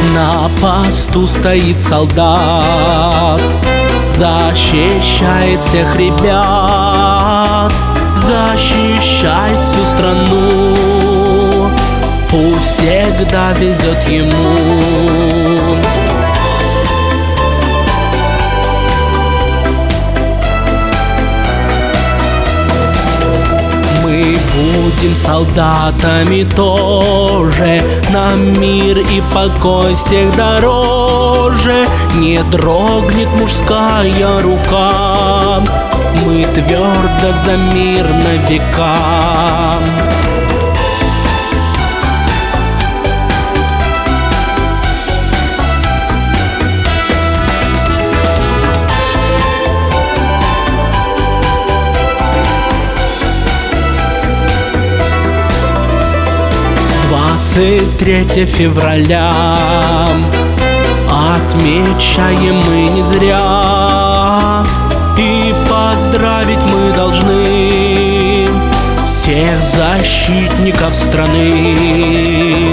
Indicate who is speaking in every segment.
Speaker 1: На посту стоит солдат, защищает всех ребят, защищает всю страну, пусть всегда везет ему. Мы будем солдатами тоже, нам мир и покой всех дороже. Не дрогнет мужская рука, мы твердо за мир на века. 23 февраля отмечаем мы не зря, и поздравить мы должны всех защитников страны.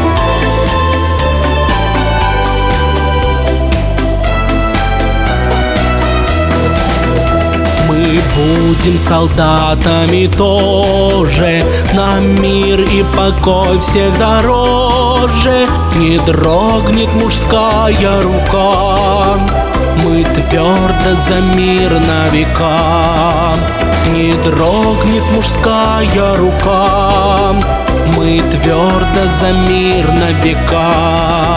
Speaker 1: Мы будем солдатами тоже, нам мир и покой всех дороже. Не дрогнет мужская рука, мы твердо за мир на века. Не дрогнет мужская рука, мы твердо за мир на века.